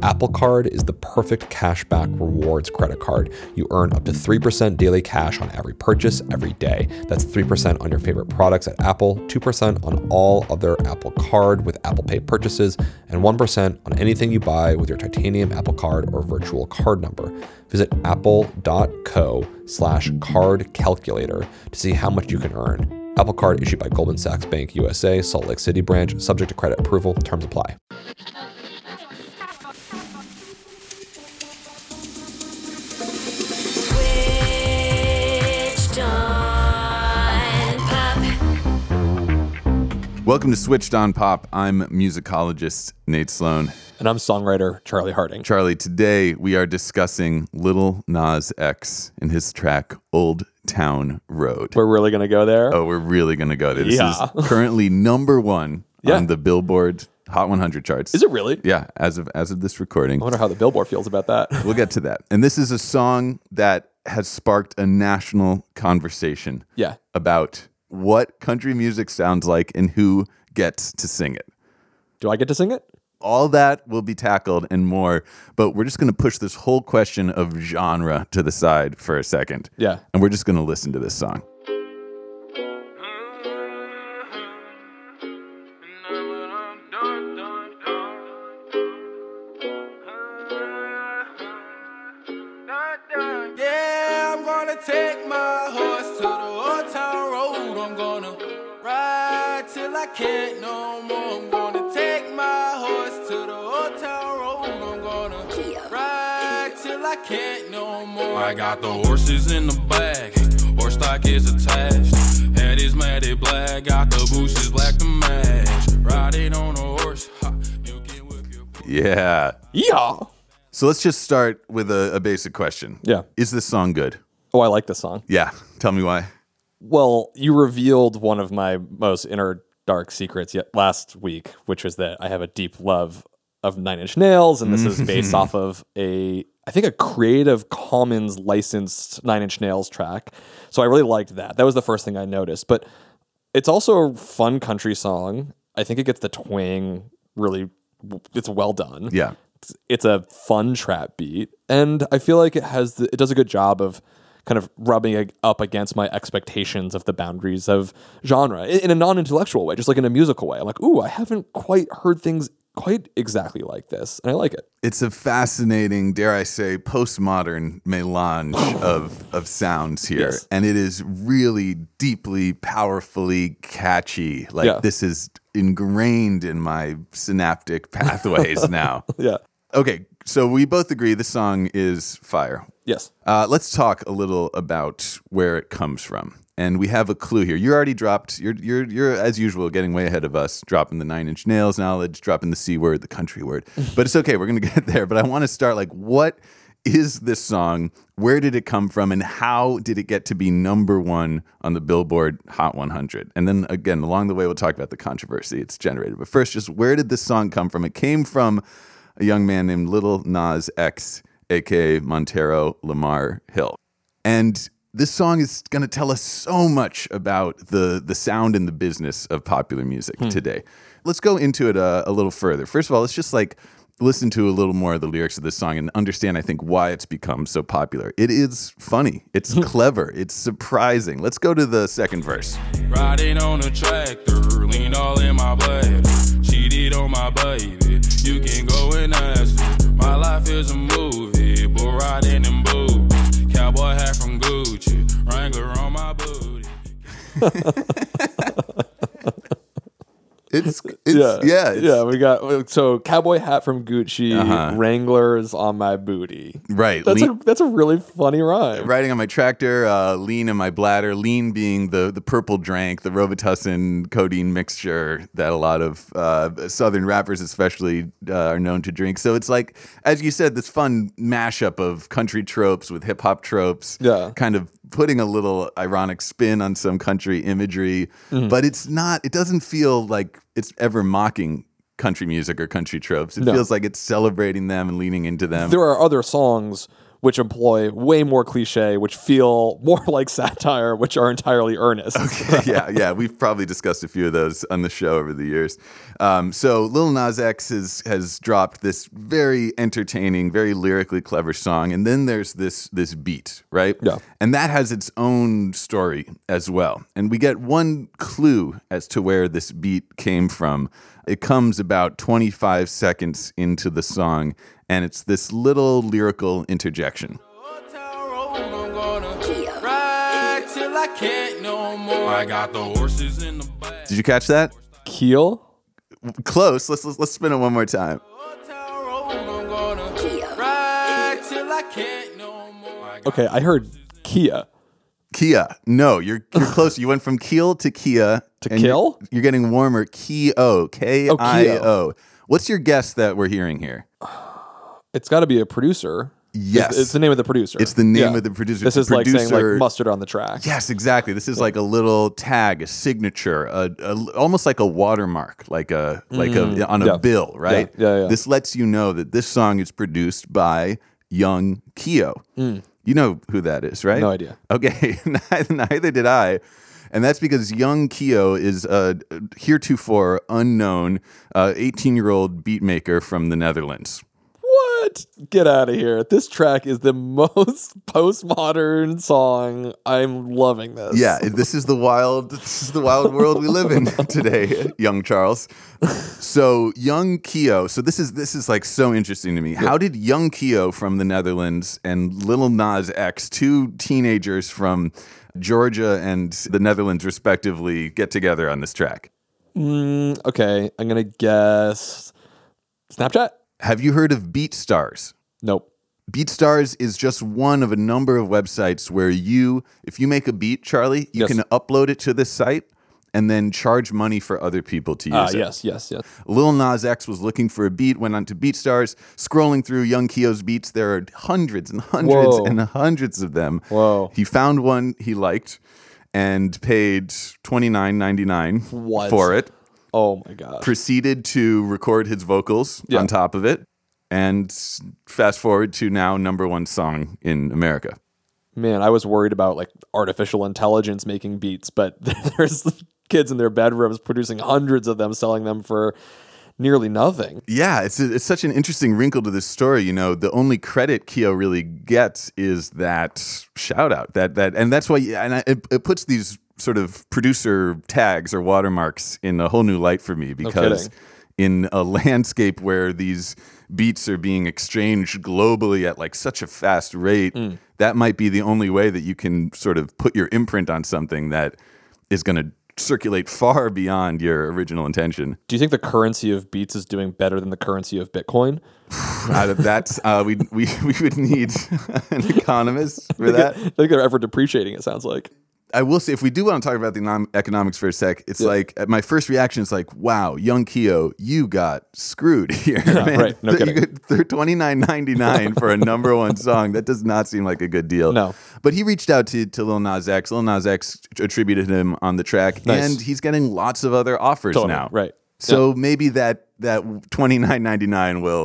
Apple Card is the perfect cashback rewards credit card. You earn up to 3% daily cash on every purchase every day. That's 3% on your favorite products at Apple, 2% on all other Apple Card with Apple Pay purchases, and 1% on anything you buy with your titanium Apple Card or virtual card number. Visit apple.co/card calculator to see how much you can earn. Apple Card issued by Goldman Sachs Bank USA, Salt Lake City branch, subject to credit approval. Terms apply. Welcome to Switched on Pop. I'm musicologist Nate Sloan. And I'm songwriter Charlie Harding. Charlie, today we are discussing Lil Nas X and his track Old Town Road. We're really going to go there? Oh, we're really going to go there. This is currently number one on the Billboard Hot 100 charts. Is it really? Yeah, as of this recording. I wonder how the Billboard feels about that. We'll get to that. And this is a song that has sparked a national conversation about what country music sounds like and who gets to sing it. Do I get to sing it? All that will be tackled and more, but we're just going to push this whole question of genre to the side for a second. Yeah. And we're just going to listen to this song. Yeah, I'm going to take my horse to the old town road. I'm going to ride till I can't no more. I'm going to take my horse to the old town road. I'm going to ride till I can't no more. I got the horses in the bag, horse stock is attached. Head is matted black, got the bushes black to match. Riding on a horse, you can whip your... Yeah. Yeah. So let's just start with a basic question. Yeah. Is this song good? Oh, I like this song. Yeah. Tell me why. Well, you revealed one of my most inner dark secrets yet last week, which was that I have a deep love of Nine Inch Nails, and this is based off of I think a Creative Commons licensed Nine Inch Nails track. So I really liked that. That was the first thing I noticed. But it's also a fun country song. I think it gets the twang really, it's well done. Yeah. It's a fun trap beat, and I feel like it does a good job of kind of rubbing up against my expectations of the boundaries of genre in a non-intellectual way, just like in a musical way. I'm like, ooh, I haven't quite heard things quite exactly like this, and I like it. It's a fascinating, dare I say, postmodern melange of sounds here. Yes. And it is really deeply, powerfully catchy. Like this is ingrained in my synaptic pathways now. Yeah. Okay, so we both agree this song is fire. Yes. Let's talk a little about where it comes from. And we have a clue here. You already dropped, you're as usual getting way ahead of us, dropping the Nine Inch Nails knowledge, dropping the C word, the country word. But it's okay, we're going to get there. But I want to start like, what is this song? Where did it come from? And how did it get to be number one on the Billboard Hot 100? And then again, along the way, we'll talk about the controversy it's generated. But first, just where did this song come from? It came from a young man named Lil Nas X, a.k.a. Montero Lamar Hill. And this song is going to tell us so much about the sound and the business of popular music today. Let's go into it a little further. First of all, let's just like listen to a little more of the lyrics of this song and understand, I think, why it's become so popular. It is funny. It's clever. It's surprising. Let's go to the second verse. Riding on a tractor, lean all in my blood. Cheated on my baby. You can go and ask her. My life is a movie, bull riding in boots. Cowboy hat from Gucci, Wrangler on my booty. It's We got so cowboy hat from Gucci, Wranglers on my booty. Right. That's a really funny rhyme. Riding on my tractor, lean in my bladder. Lean being the purple drank, the Robitussin codeine mixture that a lot of Southern rappers especially are known to drink. So it's like, as you said, this fun mashup of country tropes with hip hop tropes. Yeah. Kind of putting a little ironic spin on some country imagery, but it doesn't feel like it's ever mocking country music or country tropes. It feels like it's celebrating them and leaning into them. There are other songs which employ way more cliche, which feel more like satire, which are entirely earnest. yeah. We've probably discussed a few of those on the show over the years. So Lil Nas X has dropped this very entertaining, very lyrically clever song, and then there's this beat, right? Yeah. And that has its own story as well. And we get one clue as to where this beat came from. It comes about 25 seconds into the song, and it's this little lyrical interjection. I got the horses in the back. Did you catch that? Keel? Close. Let's spin it one more time. Okay, I heard Kia. Kia. No, you're close. You went from keel to Kia. To kill? You're getting warmer. Kio. K-I-O. What's your guess that we're hearing here? It's got to be a producer. Yes. It's the name of the producer. It's the name of the producer. This It's is the like saying producer- like mustard on the track. Yes, exactly. This is like a little tag, a signature, almost like a watermark, on a bill, right? Yeah. This lets you know that this song is produced by Young Kio. You know who that is, right? No idea. Okay, neither did I. And that's because Young Kio is a heretofore unknown 18-year-old beat maker from the Netherlands. What? Get out of here. This track is the most postmodern song. I'm loving this. Yeah, this is the wild world we live in today, young Charles. So Young Kio, so this is like so interesting to me. How did Young Kio from the Netherlands and Lil Nas X, two teenagers from Georgia and the Netherlands respectively, get together on this track? Okay, I'm going to guess Snapchat? Have you heard of BeatStars? Nope. BeatStars is just one of a number of websites where if you make a beat, Charlie, you can upload it to this site and then charge money for other people to use it. Yes. Lil Nas X was looking for a beat, went on to BeatStars, scrolling through Young Kio's beats. There are hundreds and hundreds and hundreds of them. Whoa. He found one he liked and paid $29.99 for it. Oh my God. Proceeded to record his vocals on top of it, and fast forward to now #1 song in America. Man, I was worried about like artificial intelligence making beats, but there's kids in their bedrooms producing hundreds of them, selling them for nearly nothing. Yeah, it's such an interesting wrinkle to this story. You know, the only credit Kio really gets is that shout out, and that's why, it puts these sort of producer tags or watermarks in a whole new light for me, because in a landscape where these beats are being exchanged globally at like such a fast rate, that might be the only way that you can sort of put your imprint on something that is going to circulate far beyond your original intention. Do you think the currency of beats is doing better than the currency of Bitcoin? That's we would need an economist for that. I think they're ever depreciating, it sounds like. I will say, if we do want to talk about the economics for a sec, it's like my first reaction is like, "Wow, Young Kio, you got screwed here, man." Right? No kidding. You get $29.99 for a #1 song. That does not seem like a good deal. No. But he reached out to Lil Nas X. Lil Nas X attributed him on the track, and he's getting lots of other offers now. Right. So maybe that $29.99 will,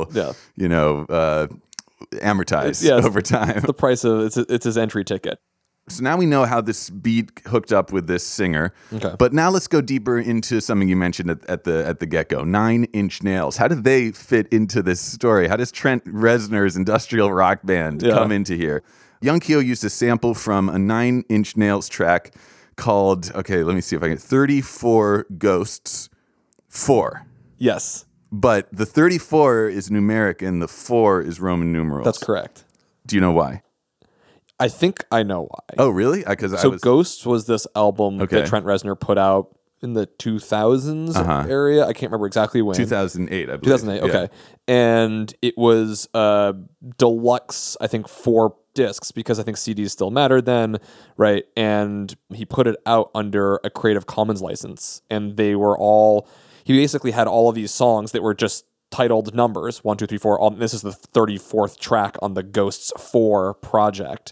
amortize over time. The price of it's his entry ticket. So now we know how this beat hooked up with this singer. Okay. But now let's go deeper into something you mentioned at the get-go. 9 Inch Nails. How did they fit into this story? How does Trent Reznor's industrial rock band come into here? Young Kio used a sample from a 9 Inch Nails track called, okay, let me see if I can, 34 Ghosts 4. Yes. But the 34 is numeric and the 4 is Roman numerals. That's correct. Do you know why? I think I know why. Oh, really? Ghosts was this album that Trent Reznor put out in the 2000s area. I can't remember exactly when. 2008, I believe. 2008, okay. And it was deluxe, I think, 4 discs, because I think CDs still mattered then, right? And he put it out under a Creative Commons license. And he basically had all of these songs that were just titled numbers 1, 2, 3, 4. This is the 34th track on the Ghosts 4 project.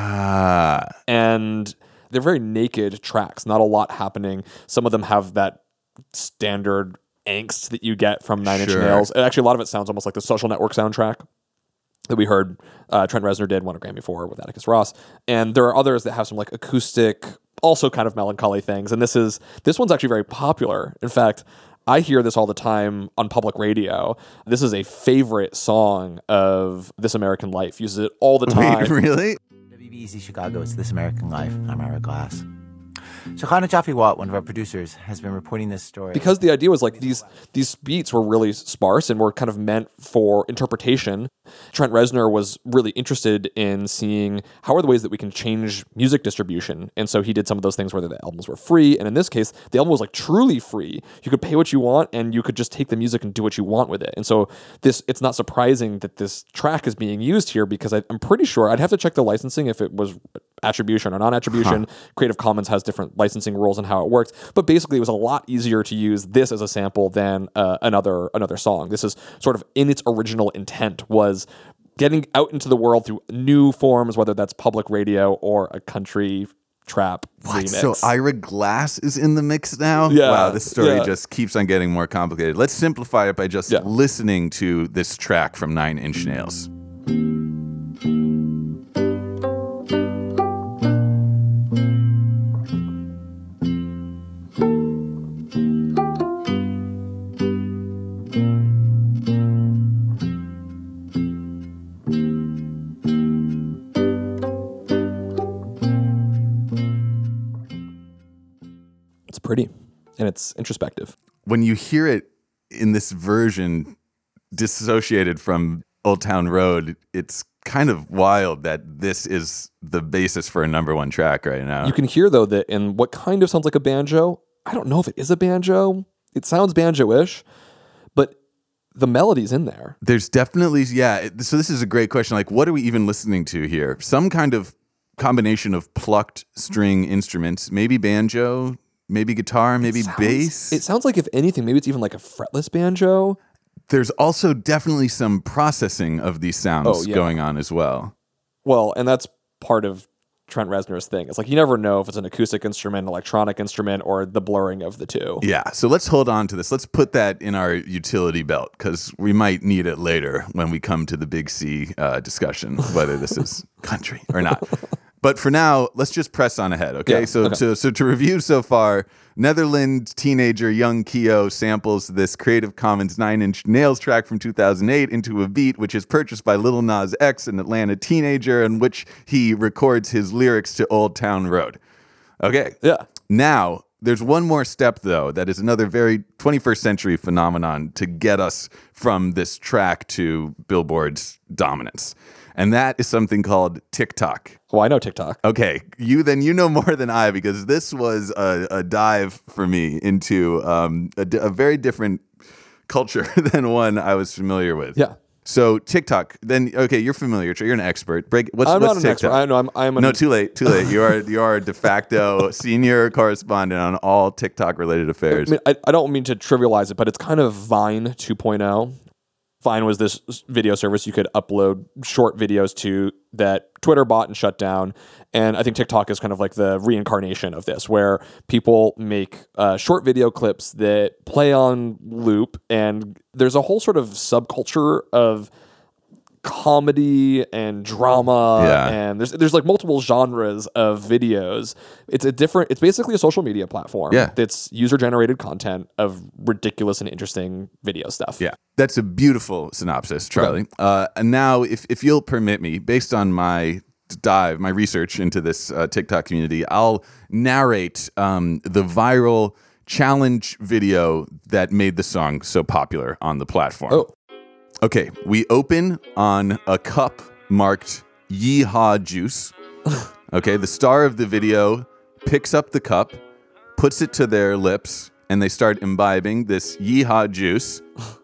And they're very naked tracks, not a lot happening. Some of them have that standard angst that you get from 9 Inch Nails. And actually, a lot of it sounds almost like the Social Network soundtrack. that we heard Trent Reznor did, won a Grammy for with Atticus Ross. And there are others that have some like acoustic, also kind of melancholy things. And this one's actually very popular. In fact, I hear this all the time on public radio. This is a favorite song of This American Life. Uses it all the time. Wait, really? WBEZ Chicago, it's This American Life. I'm Ira Glass. Shekhana Jaffe-Watt, one of our producers, has been reporting this story. Because the idea was like these beats were really sparse and were kind of meant for interpretation. Trent Reznor was really interested in seeing how are the ways that we can change music distribution. And so he did some of those things where the albums were free. And in this case, the album was like truly free. You could pay what you want and you could just take the music and do what you want with it. And so it's not surprising that this track is being used here because I'm pretty sure I'd have to check the licensing if it was attribution or non-attribution. Creative Commons has different licensing rules and how it works. But basically, it was a lot easier to use this as a sample than another song. This is sort of in its original intent was getting out into the world through new forms, whether that's public radio or a country trap remix. So Ira Glass is in the mix now? Yeah, wow, this story yeah. just keeps on getting more complicated. Let's simplify it by just listening to this track from Nine Inch Nails. Pretty and it's introspective. When you hear it in this version dissociated from Old Town Road, it's kind of wild that this is the basis for a number one track right now. You can hear though that in what kind of sounds like a banjo. I don't know if it is a banjo. It sounds banjo-ish, but the melody's in there. There's definitely, so this is a great question. Like, what are we even listening to here? Some kind of combination of plucked string instruments, maybe banjo, maybe guitar, maybe bass. It sounds like, if anything, maybe it's even like a fretless banjo. There's also definitely some processing of these sounds going on as well. Well, and that's part of Trent Reznor's thing. It's like you never know if it's an acoustic instrument, electronic instrument, or the blurring of the two. Yeah, so let's hold on to this. Let's put that in our utility belt because we might need it later when we come to the Big C discussion, whether this is country or not. But for now, let's just press on ahead, okay? Yeah, so to review so far, Netherlands teenager Young Keo samples this Creative Commons 9 Inch Nails track from 2008 into a beat which is purchased by Lil Nas X, an Atlanta teenager, in which he records his lyrics to Old Town Road. Okay. Yeah. Now, there's one more step, though, that is another very 21st century phenomenon to get us from this track to Billboard's dominance. And that is something called TikTok. Oh, I know TikTok. Okay, you know more than I, because this was a dive for me into a very different culture than one I was familiar with. Yeah. So TikTok, then okay, you're familiar. You're an expert. What's I'm not an TikTok? expert. I know. I'm too late. You are a de facto senior correspondent on all TikTok related affairs. I mean, I don't mean to trivialize it, but it's kind of Vine 2.0. Vine was this video service you could upload short videos to that Twitter bought and shut down. And I think TikTok is kind of like the reincarnation of this, where people make short video clips that play on loop. And there's a whole sort of subculture of comedy and drama, and there's like multiple genres of videos. It's basically a social media platform that's user-generated content of ridiculous and interesting video stuff. Yeah, that's a beautiful synopsis, Charlie. And now, if you'll permit me, based on my research into this TikTok community, I'll narrate the viral challenge video that made the song so popular on the platform. Oh. Okay, we open on a cup marked Yeehaw Juice. Okay, the star of the video picks up the cup, puts it to their lips, and they start imbibing this Yeehaw Juice.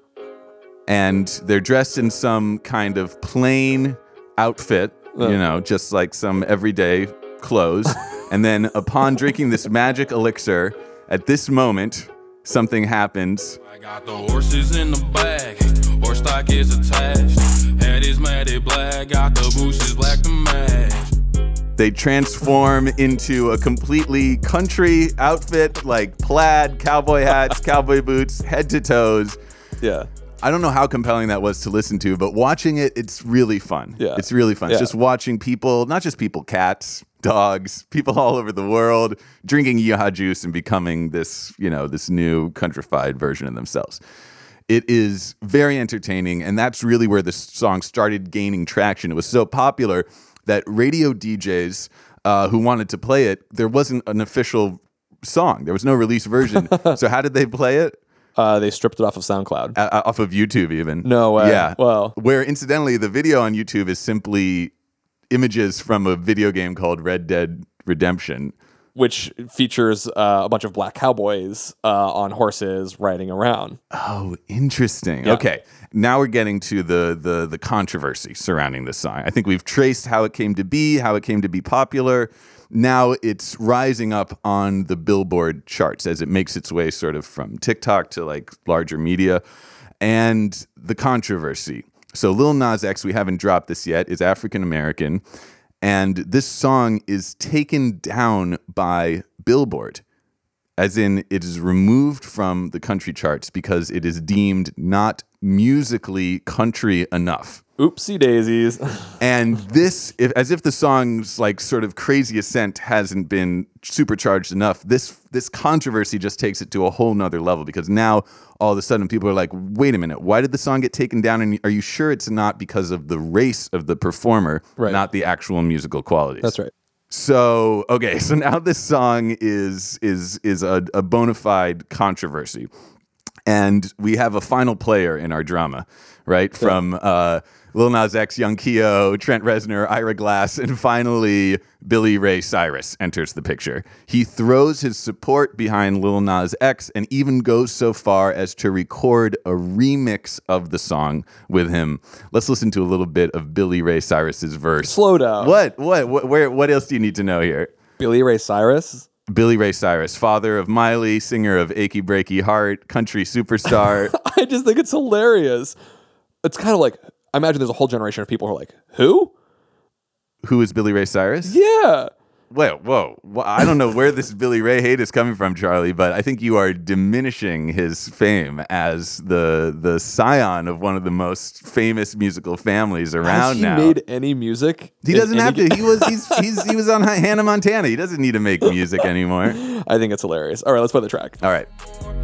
And they're dressed in some kind of plain outfit, just like some everyday clothes. And then upon drinking this magic elixir, at this moment, something happens. I got the horses in the bag. Horse stock is attached. Head is matted black. Got the bushes black to match. They transform into a completely country outfit, like plaid, cowboy hats, cowboy boots, head to toes. Yeah. I don't know how compelling that was to listen to, but watching it, it's really fun. Yeah. It's really fun. Yeah. It's just watching people, not just people, cats, dogs, people all over the world drinking Yeehaw juice and becoming this, this new countrified version of themselves. It is very entertaining, and that's really where this song started gaining traction. It was so popular that radio DJs who wanted to play it, there wasn't an official song. There was no release version. So how did they play it? They stripped it off of SoundCloud. Off of YouTube even. No way. Yeah. Well. Where incidentally, the video on YouTube is simply images from a video game called Red Dead Redemption. Which features a bunch of black cowboys on horses riding around. Oh, interesting. Yeah. Okay. Now we're getting to the controversy surrounding this song. I think we've traced how it came to be, how it came to be popular. Now it's rising up on the Billboard charts as it makes its way sort of from TikTok to like larger media. And the controversy. So Lil Nas X, we haven't dropped this yet, is African American. And this song is taken down by Billboard. As in, it is removed from the country charts because it is deemed not musically country enough. Oopsie daisies. And this, as if the song's like sort of crazy ascent hasn't been supercharged enough, this controversy just takes it to a whole nother level because now all of a sudden people are like, wait a minute, why did the song get taken down? And are you sure it's not because of the race of the performer, Right. not the actual musical qualities? That's right. So, okay, so now this song is a bona fide controversy. And we have a final player in our drama, right? From Lil Nas X, Young Keo, Trent Reznor, Ira Glass, and finally Billy Ray Cyrus enters the picture. He throws his support behind Lil Nas X and even goes so far as to record a remix of the song with him. Let's listen to a little bit of Billy Ray Cyrus's verse. Slow down. What else do you need to know here? Billy Ray Cyrus? Billy Ray Cyrus, father of Miley, singer of Achy Breaky Heart, country superstar. I just think it's hilarious. It's kind of like, I imagine there's a whole generation of people who are like, who? Who is Billy Ray Cyrus? Yeah. Whoa. I don't know where this Billy Ray hate is coming from, Charlie, but I think you are diminishing his fame as the scion of one of the most famous musical families around now. Has he made any music? He doesn't have to. He was on Hannah Montana. He doesn't need to make music anymore. I think it's hilarious. All right, let's play the track. All right.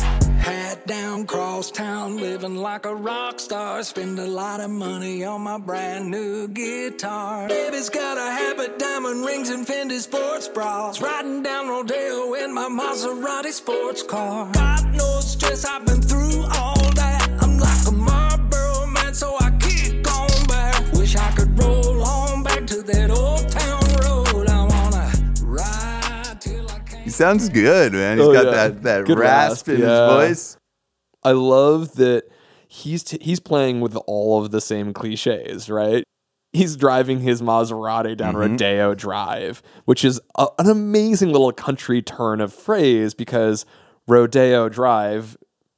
Hat down, cross town, living like a rock star. Spend a lot of money on my brand new guitar. Baby's got a habit, diamond rings, and Fendi sports bras. Riding down Rodeo in my Maserati sports car. Got no stress, I've been through all that. I'm like a Marlboro man, so I kick on back. Wish I could roll on back to that old town road. I wanna ride till I can't. He sounds good, man. He's got that Good rasp in his voice. I love that he's playing with all of the same cliches, right? He's driving his Maserati down Rodeo Drive, which is an amazing little country turn of phrase because Rodeo Drive,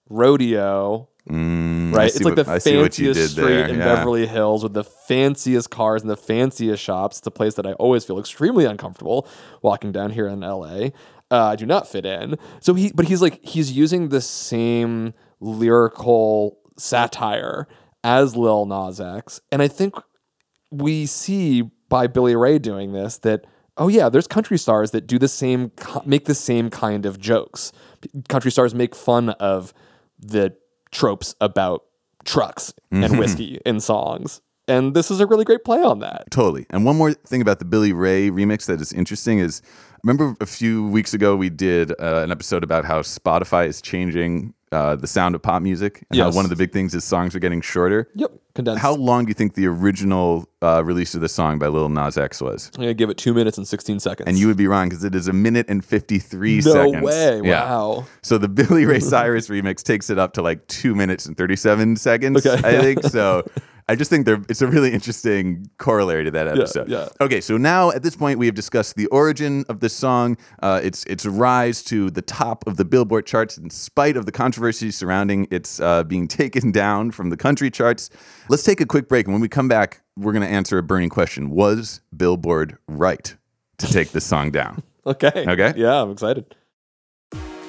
rodeo, right? It's like the fanciest street in Beverly Hills with the fanciest cars and the fanciest shops. It's a place that I always feel extremely uncomfortable walking down here in LA. I do not fit in. So he's using the same lyrical satire as Lil Nas X. And I think we see by Billy Ray doing this that, oh yeah, there's country stars that do the same, make the same kind of jokes. Country stars make fun of the tropes about trucks and whiskey in songs. And this is a really great play on that. Totally. And one more thing about the Billy Ray remix that is interesting is, remember a few weeks ago we did an episode about how Spotify is changing the sound of pop music? And how one of the big things is songs are getting shorter? Yep. Condensed. How long do you think the original release of the song by Lil Nas X was? I'm going to give it 2 minutes and 16 seconds. And you would be wrong because it is 1 minute and 53 no seconds. No way. Yeah. Wow. So the Billy Ray Cyrus remix takes it up to like 2 minutes and 37 seconds, I think. So I just think it's a really interesting corollary to that episode. Yeah. Okay, so now at this point we have discussed the origin of this song, its rise to the top of the Billboard charts in spite of the controversy surrounding its being taken down from the country charts. Let's take a quick break, and when we come back, we're going to answer a burning question. Was Billboard right to take this song down? Okay. Okay? Yeah, I'm excited.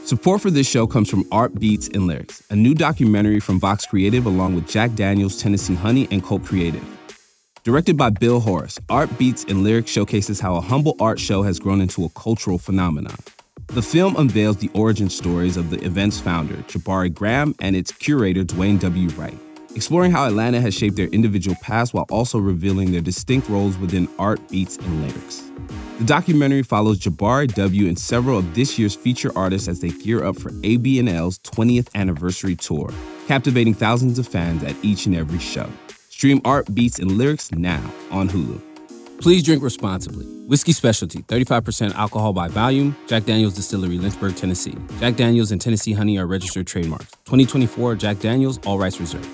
Support for this show comes from Art Beats and Lyrics, a new documentary from Vox Creative along with Jack Daniels, Tennessee Honey, and Cult Creative. Directed by Bill Horace, Art Beats and Lyrics showcases how a humble art show has grown into a cultural phenomenon. The film unveils the origin stories of the event's founder, Jabari Graham, and its curator, Dwayne W. Wright, exploring how Atlanta has shaped their individual paths while also revealing their distinct roles within Art Beats and Lyrics. The documentary follows Jabari W. and several of this year's feature artists as they gear up for ABNL's 20th anniversary tour, captivating thousands of fans at each and every show. Stream Art Beats and Lyrics now on Hulu. Please drink responsibly. Whiskey Specialty, 35% alcohol by volume. Jack Daniels Distillery, Lynchburg, Tennessee. Jack Daniels and Tennessee Honey are registered trademarks. 2024 Jack Daniels, all rights reserved.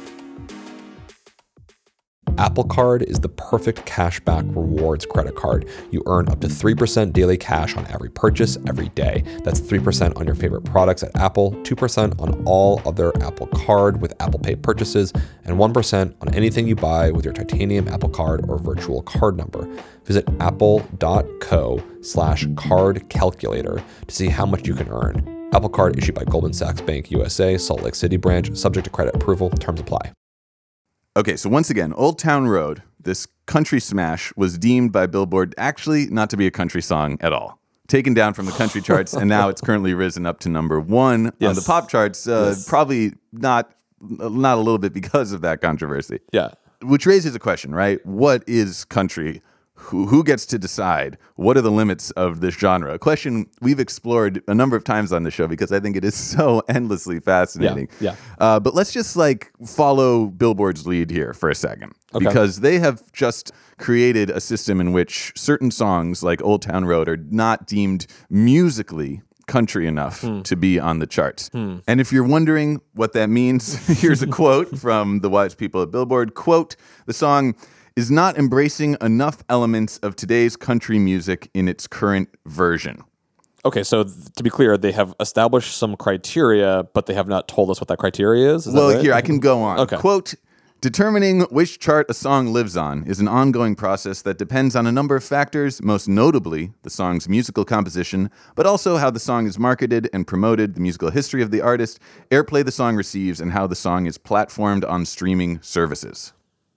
Apple Card is the perfect cashback rewards credit card. You earn up to 3% daily cash on every purchase every day. That's 3% on your favorite products at Apple, 2% on all other Apple Card with Apple Pay purchases, and 1% on anything you buy with your titanium Apple Card or virtual card number. Visit apple.co/card calculator to see how much you can earn. Apple Card issued by Goldman Sachs Bank USA, Salt Lake City branch, subject to credit approval. Terms apply. Okay, so once again, Old Town Road, this country smash, was deemed by Billboard actually not to be a country song at all. Taken down from the country charts, and now it's currently risen up to number 1 on the pop charts. Probably not a little bit because of that controversy. Yeah. Which raises a question, right? What is country? Who gets to decide? What are the limits of this genre? A question we've explored a number of times on the show because I think it is so endlessly fascinating. Yeah. But let's just follow Billboard's lead here for a second. Okay. Because they have just created a system in which certain songs like Old Town Road are not deemed musically country enough to be on the charts. And if you're wondering what that means, here's a quote from the wise people at Billboard. Quote, the song is not embracing enough elements of today's country music in its current version. Okay, so to be clear, they have established some criteria, but they have not told us what that criteria is. Is Well, that right? here, I can go on. Okay. Quote, determining which chart a song lives on is an ongoing process that depends on a number of factors, most notably the song's musical composition, but also how the song is marketed and promoted, the musical history of the artist, airplay the song receives, and how the song is platformed on streaming services.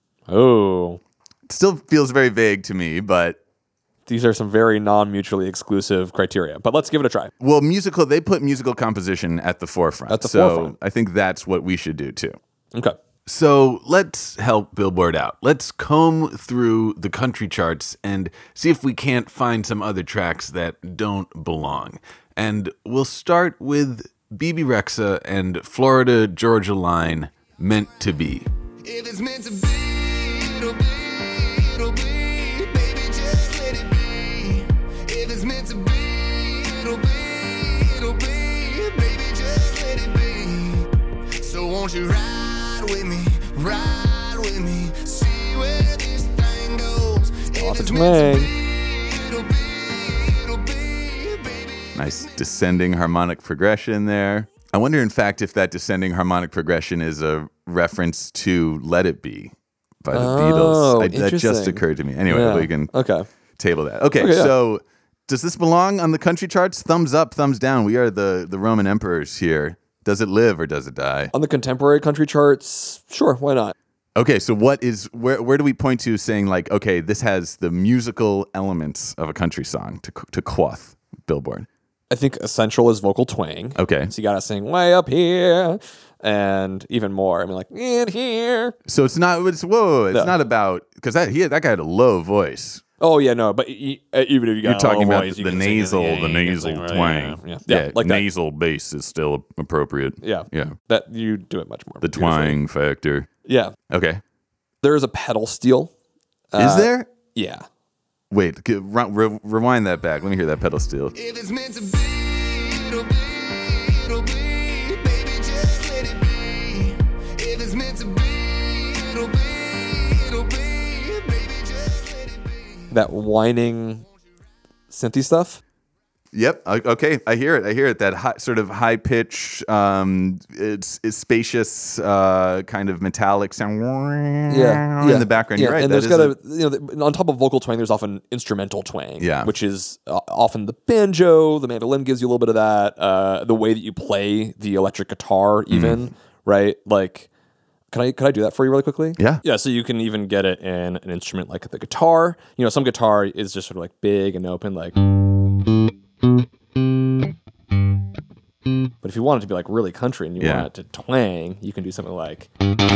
Oh. It still feels very vague to me, but These are some very non-mutually exclusive criteria, but let's give it a try. well, they put musical composition at the forefront. At the so forefront. I think that's what we should do too. Okay. So let's help Billboard out. Let's comb through the country charts and see if we can't find some other tracks that don't belong. And we'll start with BB Rexa and Florida Georgia Line, Meant to Be. If it's meant to be, it'll be, it'll be. Baby, just let it be. If it's meant to be, it'll be, it'll be. Baby, just let it be. So won't you ride with me, see where this thing goes. If it's meant to be, it'll be, it'll be, baby. Nice descending harmonic progression there. I wonder, in fact, if that descending harmonic progression is a reference to Let It Be by the Beatles. That just interesting. occurred to me. Anyway, Yeah. we can Okay. table that. Okay, Okay, yeah. so does this belong on the country charts? Thumbs up, thumbs down. We are the Roman emperors here. Does it live or does it die? On the contemporary country charts, sure, why not? Okay, so where do we point to saying like, okay, this has the musical elements of a country song to quoth Billboard? I think essential is vocal twang. Okay. So you gotta sing way up here and even more. I mean, like in here. So it's not not about, because that guy had a low voice. Oh yeah, no, but even if you got You're talking a low about voice, you the can sing it. nasal, Yeah, the you can nasal sing, right, twang. yeah, like that. nasal bass is still appropriate. Yeah, Yeah. that you do it much more. The beautifully. twang factor. Yeah, Okay. there is a pedal steel. Is there? Yeah. Wait, rewind that back. Let me hear that pedal steel. If it's meant to be, it'll be, it'll be. Baby, just let it be. If it's meant to be, it'll be, it'll be. Baby, just let it be. That whining synthy stuff. Yep. Okay. I hear it. That sort of high pitch, it's spacious, kind of metallic sound. In the background. You're right. And there's on top of vocal twang, there's often instrumental twang. Yeah. Which is often the banjo, the mandolin gives you a little bit of that. The way that you play the electric guitar, even right. Like, can I do that for you really quickly? Yeah. Yeah. So you can even get it in an instrument like the guitar. Some guitar is just sort of like big and open, like. But if you want it to be like really country and you want it to twang, you can do something like.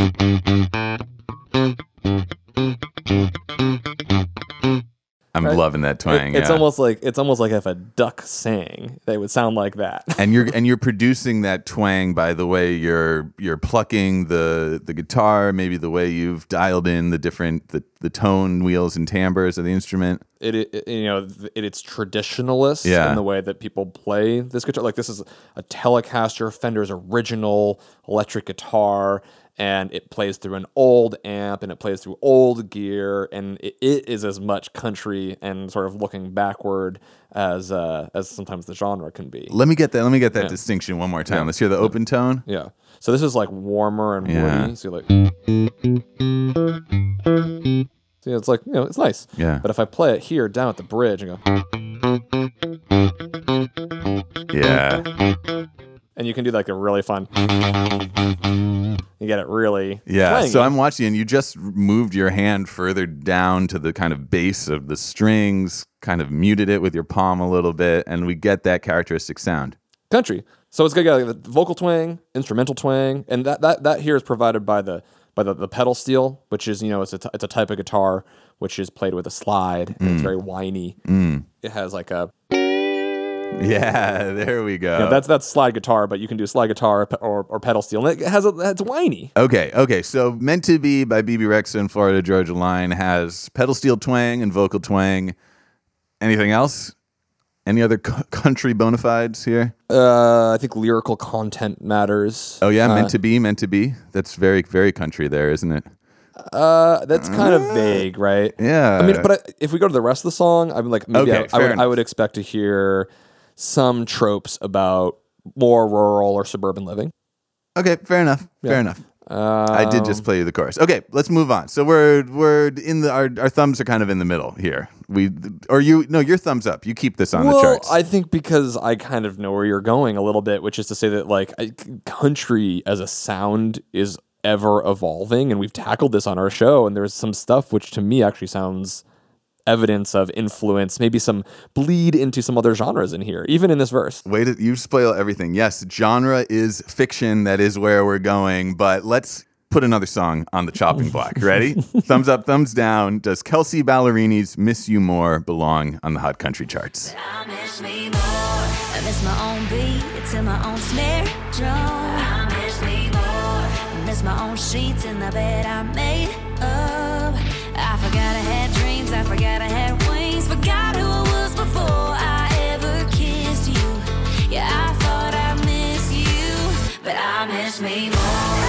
I'm loving that twang. It's almost like if a duck sang, they would sound like that. And you're producing that twang by the way you're plucking the guitar, maybe the way you've dialed in the different the tone wheels and timbres of the instrument. It's traditionalist Yeah. in the way that people play this guitar. Like this is a Telecaster, Fender's original electric guitar, and it plays through an old amp and it plays through old gear, and it is as much country and sort of looking backward as sometimes the genre can be. Let me get that distinction one more time. Yeah. Let's hear the open tone. Yeah. So this is like warmer and woody. Yeah. So you're like. See, it's like, it's nice. Yeah. But if I play it here down at the bridge and go. Yeah. And you can do like a really fun. You get it really. Yeah. twangy. So I'm watching, and you just moved your hand further down to the kind of base of the strings, kind of muted it with your palm a little bit, and we get that characteristic sound. Country. So it's got like the vocal twang, instrumental twang, and that here is provided by the pedal steel, which is it's a type of guitar which is played with a slide, and it's very whiny. It has like a. Yeah, there we go. That's slide guitar, but you can do slide guitar or pedal steel, and it's whiny. Okay. So Meant to Be by BB Rexa and Florida Georgia Line has pedal steel twang and vocal twang. Anything else? Any other country bona fides here? I think lyrical content matters. Oh yeah, Meant to Be. That's very, very country there, isn't it? That's kind of vague, right? Yeah. I mean, but if we go to the rest of the song, I'm like, maybe Okay, I would expect to hear some tropes about more rural or suburban living. Okay, fair enough. Fair enough. I did just play you the chorus. Okay, let's move on. So we're in our thumbs are kind of in the middle here. Your thumbs up. You keep this on the charts. I think because I kind of know where you're going a little bit, which is to say that like country as a sound is ever evolving, and we've tackled this on our show, and there's some stuff which to me actually sounds evidence of influence, maybe some bleed into some other genres in here, even in this verse. Wait, you spoil everything. Yes, genre is fiction. That is where we're going. But let's put another song on the chopping block. Ready? Thumbs up, thumbs down. Does Kelsey Ballerini's Miss You More belong on the Hot Country charts? I miss me more. I miss my own beat to my own snare drum. I miss me more. I miss my own sheets in the bed I made up. I forgot I had dreams, I forgot I had wings, forgot who I was before I ever kissed you. Yeah, I thought I missed you, but I miss me more.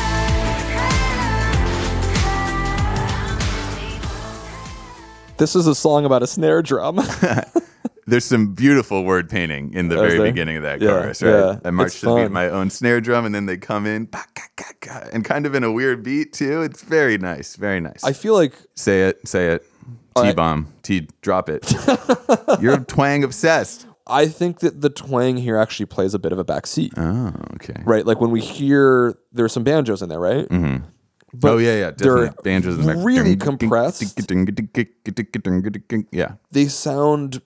This is a song about a snare drum. There's some beautiful word painting in the very beginning of that chorus, right? Yeah, I march it's to the beat fun. of my own snare drum, and then they come in, and kind of in a weird beat too. It's very nice, very nice. I feel like Say it. T-bomb. Drop it. You're twang obsessed. I think that the twang here actually plays a bit of a backseat. Oh, okay. Right? Like when we hear, there's some banjos in there, right? Mm-hmm. But yeah. Definitely. they're Banjos in the back. really compressed. Yeah. They sound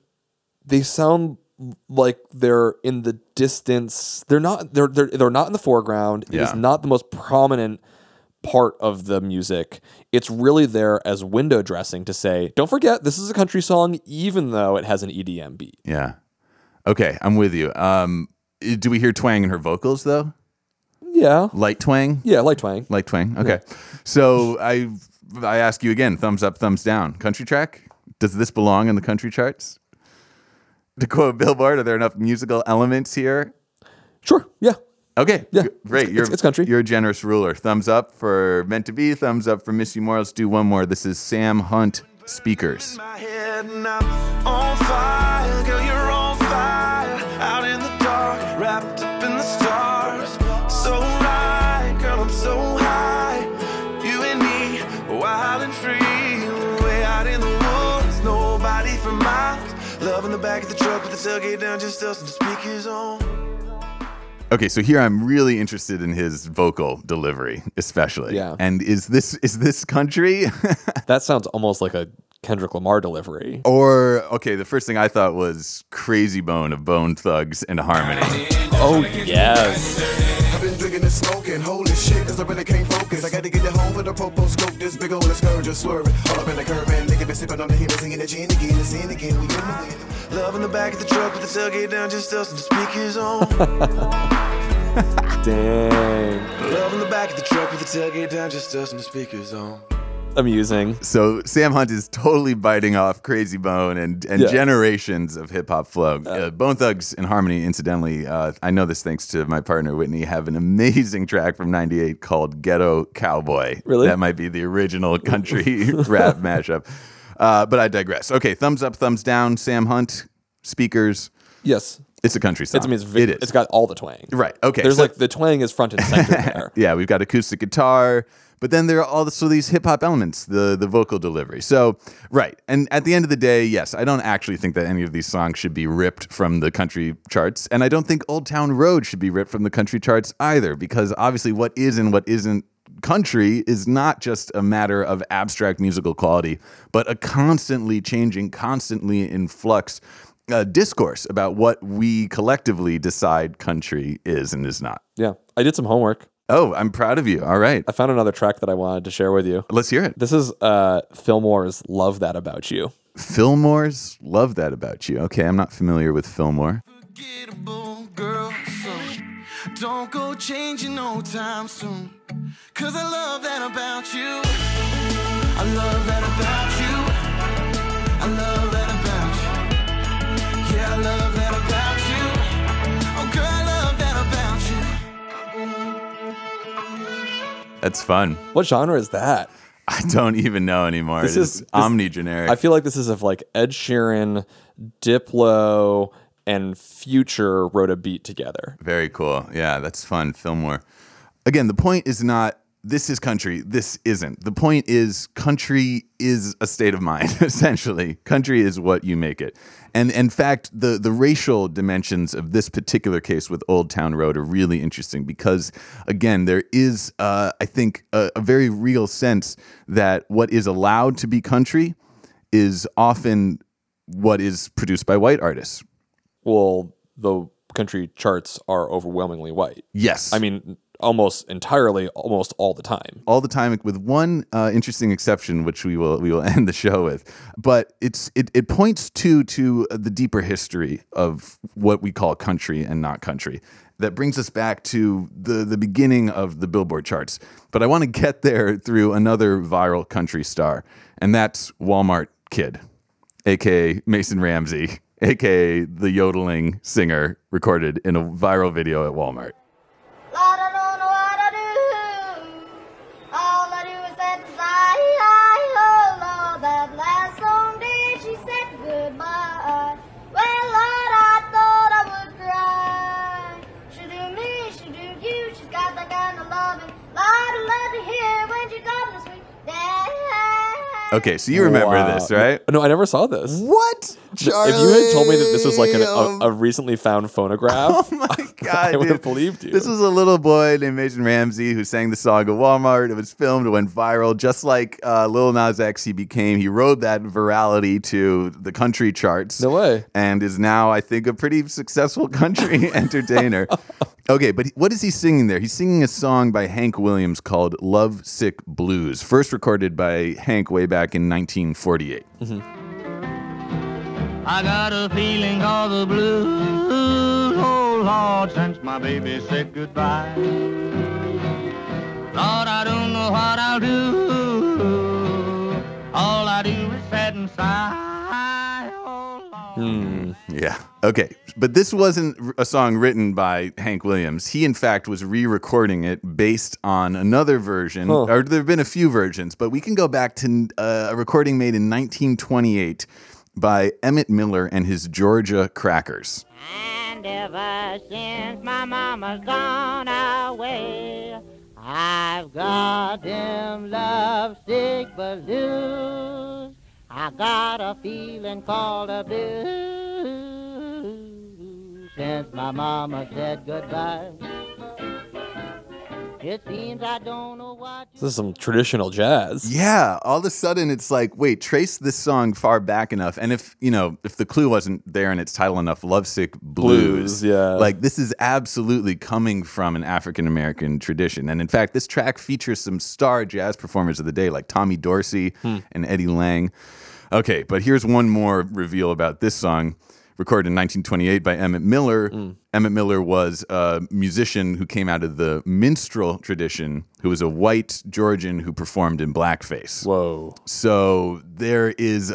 like they're in the distance. They're not in the foreground. It is Yeah. not the most prominent part of the music. It's really there as window dressing to say, don't forget, this is a country song, even though it has an EDM beat. Yeah. Okay, I'm with you. Do we hear twang in her vocals though? Yeah. Light twang? Yeah, light twang. Light twang. Okay. So I ask you again, thumbs up, thumbs down. Country track? Does this belong in the country charts? To quote Billboard, are there enough musical elements here? Sure. Yeah. Okay. Yeah. Great. It's country. You're a generous ruler. Thumbs up for Meant to Be. Thumbs up for Miss You More. Let's do one more. This is Sam Hunt, Speakers. My head and I'm on fire, girl, you're on fire. free. Way out in the woods, nobody for miles. Love in the back of the truck with the tailgate down, just us and the speakers on. Okay, so here I'm really interested in his vocal delivery, especially. Yeah. And is this country? That sounds almost like a Kendrick Lamar delivery. Or, okay, the first thing I thought was Crazy Bone of Bone Thugs and Harmony. Oh, yes. I've been drinking and smoking, holy shit, cause I really can't focus. I gotta get it home with a popo scope, this big old scourge just swerving. All up in the curb, man, nigga been sipping on the Hennessy singing the gin again, and sin again, we in the wind. Love in the back of the truck with the tailgate down, just us and the speakers on. Dang. Love in the back of the truck with the tailgate down, just us and the speakers on. Amusing. So Sam Hunt is totally biting off Crazy Bone and generations of hip-hop flow. Bone Thugs and Harmony, incidentally, I know this thanks to my partner Whitney, have an amazing track from 98 called Ghetto Cowboy. Really? That might be the original country rap mashup. But I digress. Okay, thumbs up, thumbs down, Sam Hunt, speakers. Yes. It's a country song. It's got all the twang. Right, okay. There's like the twang is front and center there. Yeah, we've got acoustic guitar, but then there are also these hip hop elements, the vocal delivery. So, right. And at the end of the day, yes, I don't actually think that any of these songs should be ripped from the country charts. And I don't think Old Town Road should be ripped from the country charts either, because obviously what is and what isn't country is not just a matter of abstract musical quality, but a constantly changing, constantly in flux discourse about what we collectively decide country is and is not. Yeah. I did some homework. Oh, I'm proud of you. All right. I found another track that I wanted to share with you. Let's hear it. This is Fillmore's Love That About You. Fillmore's Love That About You. Okay, I'm not familiar with Fillmore. Unforgettable girl, so don't go changing no time soon. Cause I love that about you. I love that about you. I love that about you. Yeah, I love that about you. Oh, girl, I love that about you. That's fun. What genre is that? I don't even know anymore. This is omni-generic. I feel like this is if like Ed Sheeran, Diplo, and Future wrote a beat together. Very cool. Yeah, that's fun. Fillmore. Again, the point is not this is country, this isn't. The point is country is a state of mind, essentially. Country is what you make it. And in fact, the racial dimensions of this particular case with Old Town Road are really interesting because, again, there is, I think, a very real sense that what is allowed to be country is often what is produced by white artists. Well, the country charts are overwhelmingly white. Yes. I mean, almost entirely, almost all the time. All the time, with one interesting exception, which we will end the show with. But it points to the deeper history of what we call country and not country. That brings us back to the beginning of the Billboard charts. But I want to get there through another viral country star, and that's Walmart Kid, a.k.a. Mason Ramsey, a.k.a. the yodeling singer recorded in a viral video at Walmart. Lord, I don't know what I do. All I do is say, oh Lord, that last song did she said goodbye. Well, Lord, I thought I would cry. She do me, she do you, she's got that kind of loving. Lord, I love to hear when she comes to sweet day. Okay, so you remember this, right? No, I never saw this. What? Charlie? If you had told me that this was like a recently found phonograph, oh my God, I would have dude. believed you. This was a little boy named Mason Ramsey who sang the song at Walmart. It was filmed, it went viral. Just like Lil Nas X, he rode that virality to the country charts. No way. And is now, I think, a pretty successful country entertainer. Okay, but what is he singing there? He's singing a song by Hank Williams called Love Sick Blues, first recorded by Hank way back in 1948. Mm-hmm. I got a feeling of the blues, oh Lord, since my baby said goodbye. Lord, I don't know what I'll do. All I do is sit and sigh, oh Lord. Yeah. Okay. But this wasn't a song written by Hank Williams. He, in fact, was re-recording it based on another version. Huh. Or there have been a few versions, but we can go back to a recording made in 1928 by Emmett Miller and his Georgia Crackers. And ever since my mama's gone away, I've got them lovesick blues. I got a feeling called a blues. Since my mama said goodbye, it seems I don't know what. This is some traditional jazz. Yeah, all of a sudden it's like, wait, trace this song far back enough. And if the clue wasn't there in its title enough, Lovesick Blues, yeah. like this is absolutely coming from an African-American tradition. And in fact, this track features some star jazz performers of the day like Tommy Dorsey and Eddie Lang. Okay, but here's one more reveal about this song. Recorded in 1928 by Emmett Miller. Emmett Miller was a musician who came out of the minstrel tradition, who was a white Georgian who performed in blackface. Whoa. So there is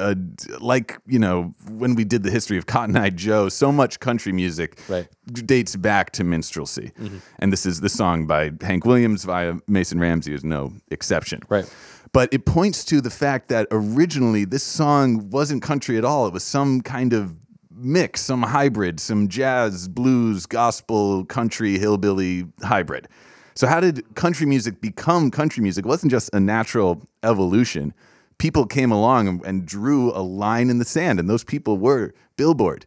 when we did the history of Cotton Eye Joe, so much country music dates back to minstrelsy. And this song by Hank Williams via Mason Ramsey is no exception. Right. But it points to the fact that originally this song wasn't country at all. It was some kind of mix, some hybrid, some jazz, blues, gospel, country, hillbilly hybrid. So how did country music become country music? It wasn't just a natural evolution. People came along and drew a line in the sand, and those people were Billboard,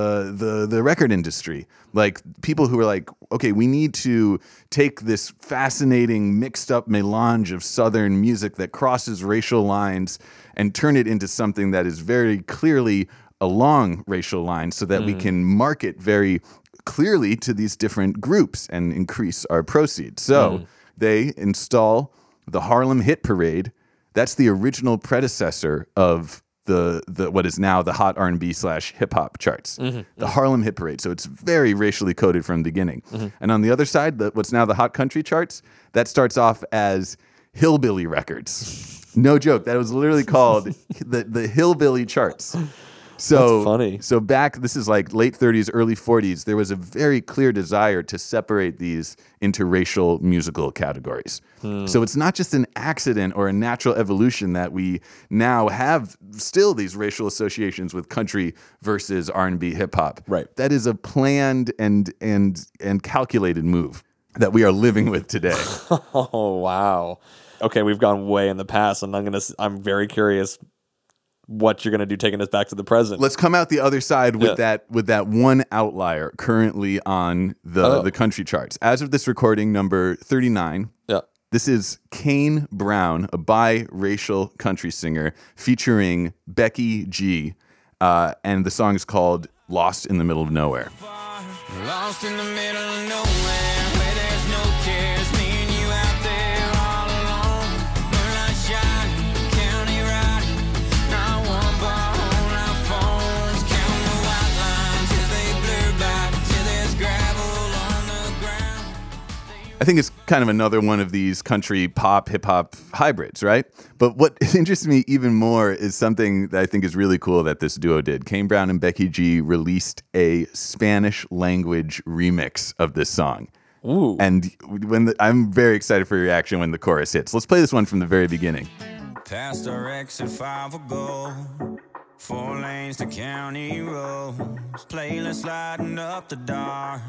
the record industry. Like people who were like, okay, we need to take this fascinating mixed up melange of Southern music that crosses racial lines and turn it into something that is very clearly along racial lines so that we can market very clearly to these different groups and increase our proceeds. So they install the Harlem Hit Parade. That's the original predecessor of the what is now the hot R&B / hip hop charts. The Harlem Hit Parade. So it's very racially coded from the beginning. And on the other side, what's now the hot country charts, that starts off as hillbilly records. No joke. That was literally called the hillbilly charts. So that's funny. So this is like late 30s, early 40s, there was a very clear desire to separate these into racial musical categories. So it's not just an accident or a natural evolution that we now have still these racial associations with country versus R&B hip hop. Right. That is a planned and calculated move that we are living with today. Oh, wow. Okay, we've gone way in the past, and I'm very curious what you're going to do taking us back to the present. Let's come out the other side with that one outlier currently on the country charts. As of this recording, number 39. Yeah. This is Kane Brown, a biracial country singer featuring Becky G. And the song is called Lost in the Middle of Nowhere. Lost in the middle of nowhere, where there's no cares. Me and you out there all alone. Moonlight shining, county riding. Not one bar on our phones. Counting the white lines as they blur by till there's gravel on the ground. I think it's kind of another one of these country pop, hip hop hybrids, right? But what interests me even more is something that I think is really cool that this duo did. Kane Brown and Becky G released a Spanish language remix of this song. Ooh. And I'm very excited for your reaction when the chorus hits. Let's play this one from the very beginning. Past our exit 5 ago. 4 lanes to county roads, playlist lighting up the dark,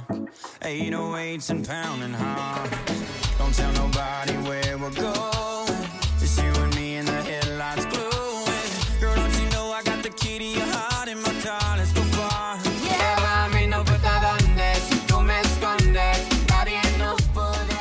808s and pounding hearts. Don't tell nobody where we're going, it's you and me in the headlights glowing. Girl, don't you know I got the key to your heart in my car, let's go far. Yeah, a mí no importa dónde, si tú me escondes, nadie nos puede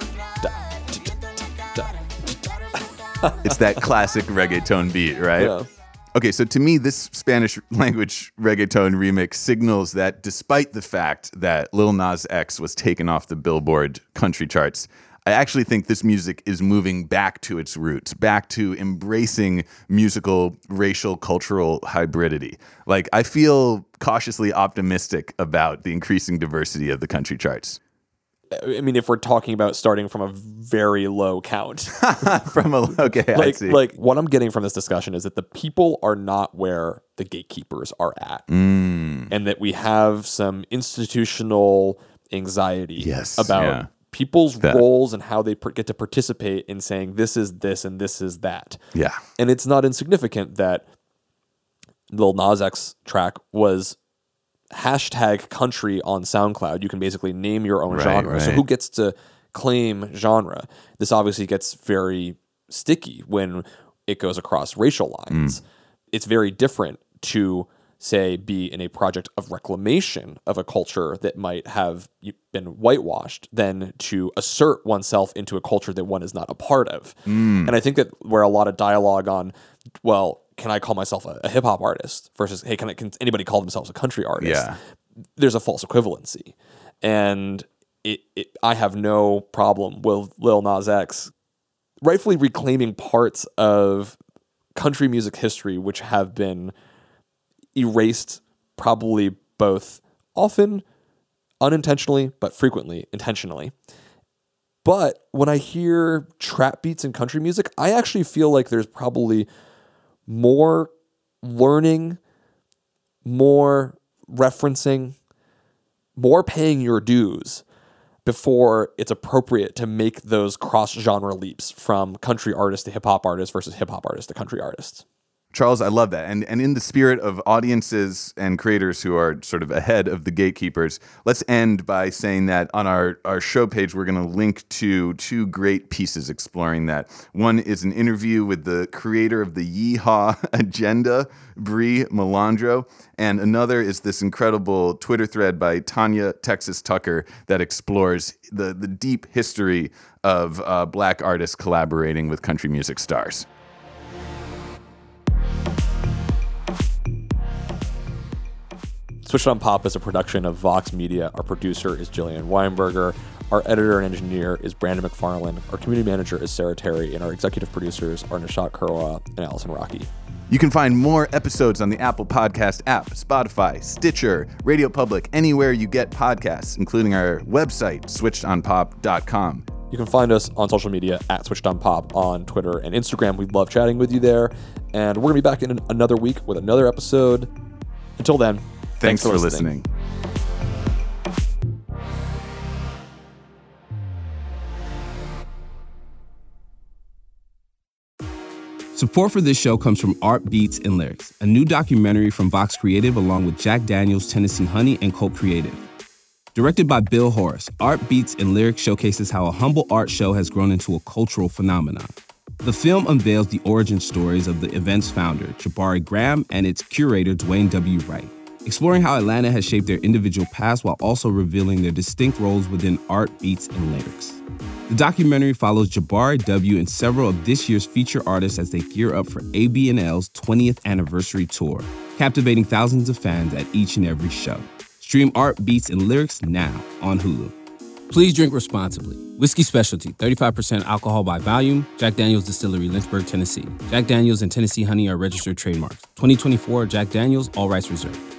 encontrar. It's that classic reggaeton beat, right? Yeah. Okay, so to me, this Spanish language reggaeton remix signals that despite the fact that Lil Nas X was taken off the Billboard country charts, I actually think this music is moving back to its roots, back to embracing musical, racial, cultural hybridity. Like, I feel cautiously optimistic about the increasing diversity of the country charts. I mean, if we're talking about starting from a very low count. I see. Like, what I'm getting from this discussion is that the people are not where the gatekeepers are at. And that we have some institutional anxiety about people's roles and how they get to participate in saying this is this and this is that. Yeah. And it's not insignificant that Lil Nas X track was # country on SoundCloud. You can basically name your own genre. Right. So who gets to claim genre. This obviously gets very sticky when it goes across racial lines. It's very different to, say, be in a project of reclamation of a culture that might have been whitewashed than to assert oneself into a culture that one is not a part of. And I think that where a lot of dialogue on, well, can I call myself a hip hop artist versus, hey, can anybody call themselves a country artist? Yeah. There's a false equivalency. And I have no problem with Lil Nas X rightfully reclaiming parts of country music history which have been erased, probably both often unintentionally, but frequently intentionally. But when I hear trap beats in country music, I actually feel like there's probably more learning, more referencing, more paying your dues before it's appropriate to make those cross-genre leaps from country artist to hip-hop artist versus hip-hop artist to country artist. Charles, I love that. And in the spirit of audiences and creators who are sort of ahead of the gatekeepers, let's end by saying that on our show page, we're going to link to 2 great pieces exploring that. One is an interview with the creator of the Yeehaw Agenda, Brie Melandro, and another is this incredible Twitter thread by Tanya Texas Tucker that explores the deep history of Black artists collaborating with country music stars. Switched on Pop is a production of Vox Media. Our producer is Jillian Weinberger. Our editor and engineer is Brandon McFarland. Our community manager is Sarah Terry. And our executive producers are Nishat Kurwa and Allison Rocky. You can find more episodes on the Apple Podcast app, Spotify, Stitcher, Radio Public, anywhere you get podcasts, including our website, switchedonpop.com. You can find us on social media at SwitchedOnPop on Twitter and Instagram. We love chatting with you there. And we're going to be back in another week with another episode. Until then, Thanks for listening. Support for this show comes from Art Beats and Lyrics, a new documentary from Vox Creative along with Jack Daniels, Tennessee Honey, and Colt Creative. Directed by Bill Horace, Art Beats and Lyrics showcases how a humble art show has grown into a cultural phenomenon. The film unveils the origin stories of the event's founder, Jabari Graham, and its curator, Dwayne W. Wright, exploring how Atlanta has shaped their individual paths while also revealing their distinct roles within art, beats, and lyrics. The documentary follows Jabari W. and several of this year's feature artists as they gear up for ABNL's 20th anniversary tour, captivating thousands of fans at each and every show. Stream Art, Beats, and Lyrics now on Hulu. Please drink responsibly. Whiskey Specialty, 35% alcohol by volume. Jack Daniels Distillery, Lynchburg, Tennessee. Jack Daniels and Tennessee Honey are registered trademarks. 2024 Jack Daniels, all rights reserved.